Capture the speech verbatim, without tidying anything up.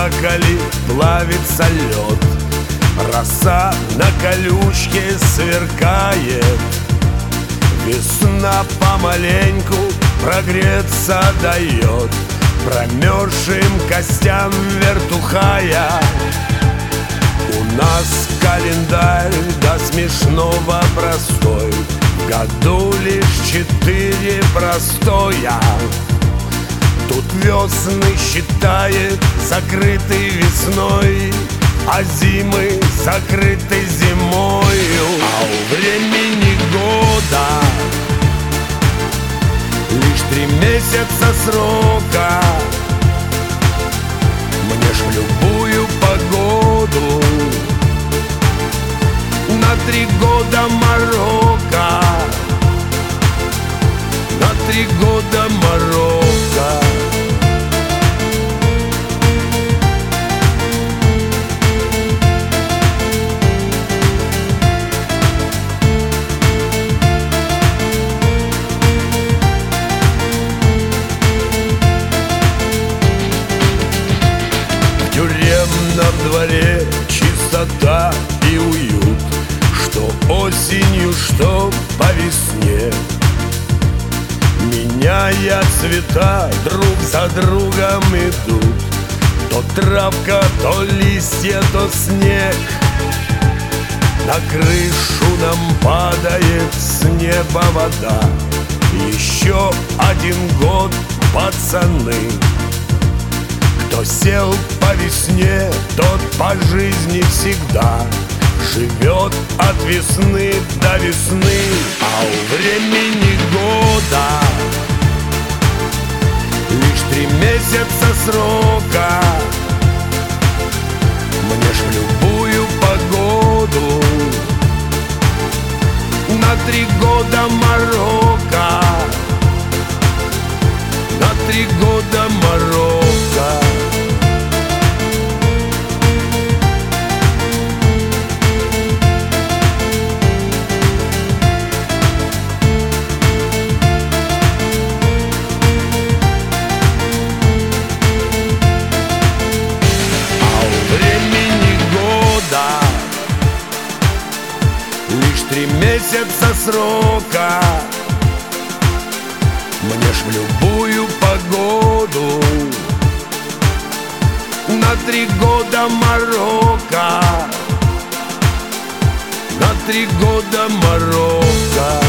зеркале плавится лед, роса на колючке сверкает. Весна помаленьку прогреться дает промерзшим костям вертухая. У нас календарь до смешного простой, в году лишь четыре простоя. Тут весны считает закрытой весной, а зимы закрыты зимою. А у времени года лишь три месяца срока. Мне ж в любую погоду на три года Марокко, на три года Марокко. В тюремном дворе чистота и уют, что осенью, что по весне. Меняя цвета, друг за другом идут то травка, то листья, то снег. На крышу нам падает с неба вода. Еще один год, пацаны. Кто сел по весне, тот по жизни всегда живет от весны до весны. А у времени года лишь три месяца срока. Мне ж в любую погоду на три года Марокко, на три года Марокко. Лишь три месяца срока. Мне ж в любую погоду на три года Марокко, на три года Марокко.